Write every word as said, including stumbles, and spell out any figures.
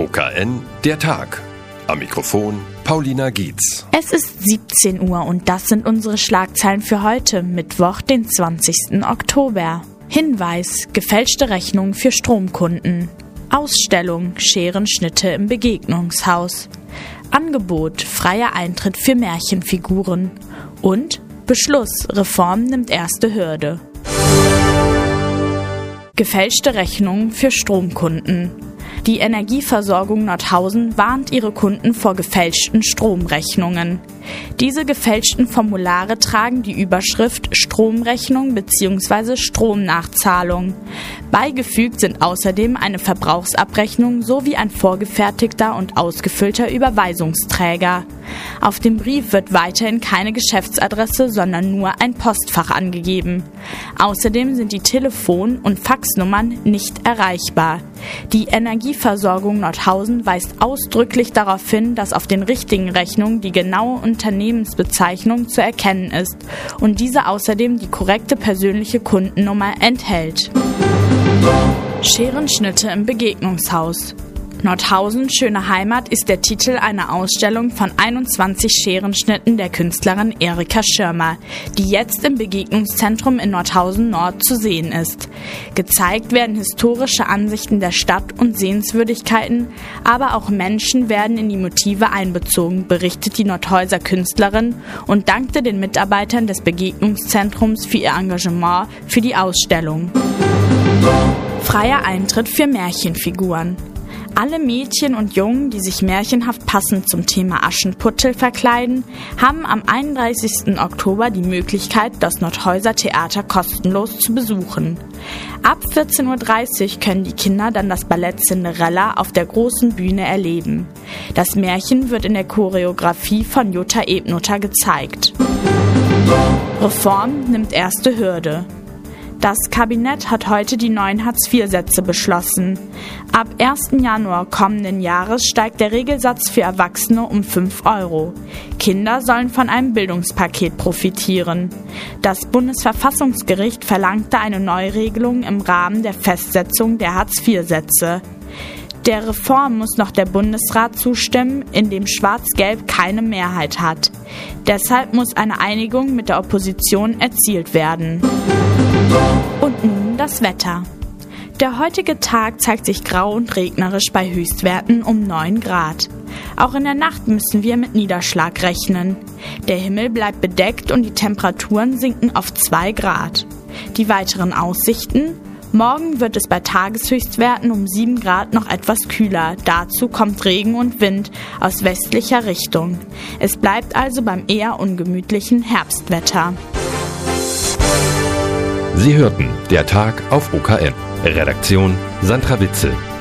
O K N, der Tag. Am Mikrofon Paulina Gietz. Es ist siebzehn Uhr und das sind unsere Schlagzeilen für heute, Mittwoch, den zwanzigsten Oktober. Hinweis: gefälschte Rechnung für Stromkunden. Ausstellung: Scherenschnitte im Begegnungshaus. Angebot: freier Eintritt für Märchenfiguren. Und Beschluss: Reform nimmt erste Hürde. Gefälschte Rechnungen für Stromkunden. Die Energieversorgung Nordhausen warnt ihre Kunden vor gefälschten Stromrechnungen. Diese gefälschten Formulare tragen die Überschrift Stromrechnung bzw. Stromnachzahlung. Beigefügt sind außerdem eine Verbrauchsabrechnung sowie ein vorgefertigter und ausgefüllter Überweisungsträger. Auf dem Brief wird weiterhin keine Geschäftsadresse, sondern nur ein Postfach angegeben. Außerdem sind die Telefon- und Faxnummern nicht erreichbar. Die Energieversorgung Nordhausen weist ausdrücklich darauf hin, dass auf den richtigen Rechnungen die genaue Unternehmensbezeichnung zu erkennen ist und diese außerdem die korrekte persönliche Kundennummer enthält. Scherenschnitte im Begegnungshaus. Nordhausen, schöne Heimat ist der Titel einer Ausstellung von einundzwanzig Scherenschnitten der Künstlerin Erika Schirmer, die jetzt im Begegnungszentrum in Nordhausen Nord zu sehen ist. Gezeigt werden historische Ansichten der Stadt und Sehenswürdigkeiten, aber auch Menschen werden in die Motive einbezogen, berichtet die Nordhäuser Künstlerin und dankte den Mitarbeitern des Begegnungszentrums für ihr Engagement für die Ausstellung. Freier Eintritt für Märchenfiguren. Alle Mädchen und Jungen, die sich märchenhaft passend zum Thema Aschenputtel verkleiden, haben am einunddreißigsten Oktober die Möglichkeit, das Nordhäuser Theater kostenlos zu besuchen. Ab vierzehn Uhr dreißig können die Kinder dann das Ballett Cinderella auf der großen Bühne erleben. Das Märchen wird in der Choreografie von Jutta Ebnoter gezeigt. Reform nimmt erste Hürde. Das Kabinett hat heute die neuen Hartz vier Sätze beschlossen. Ab ersten Januar kommenden Jahres steigt der Regelsatz für Erwachsene um fünf Euro. Kinder sollen von einem Bildungspaket profitieren. Das Bundesverfassungsgericht verlangte eine Neuregelung im Rahmen der Festsetzung der Hartz vier Sätze. Der Reform muss noch der Bundesrat zustimmen, in dem Schwarz-Gelb keine Mehrheit hat. Deshalb muss eine Einigung mit der Opposition erzielt werden. Und nun das Wetter. Der heutige Tag zeigt sich grau und regnerisch bei Höchstwerten um neun Grad. Auch in der Nacht müssen wir mit Niederschlag rechnen. Der Himmel bleibt bedeckt und die Temperaturen sinken auf zwei Grad. Die weiteren Aussichten: Morgen wird es bei Tageshöchstwerten um sieben Grad noch etwas kühler. Dazu kommt Regen und Wind aus westlicher Richtung. Es bleibt also beim eher ungemütlichen Herbstwetter. Sie hörten der Tag auf O K N. Redaktion Sandra Witzel.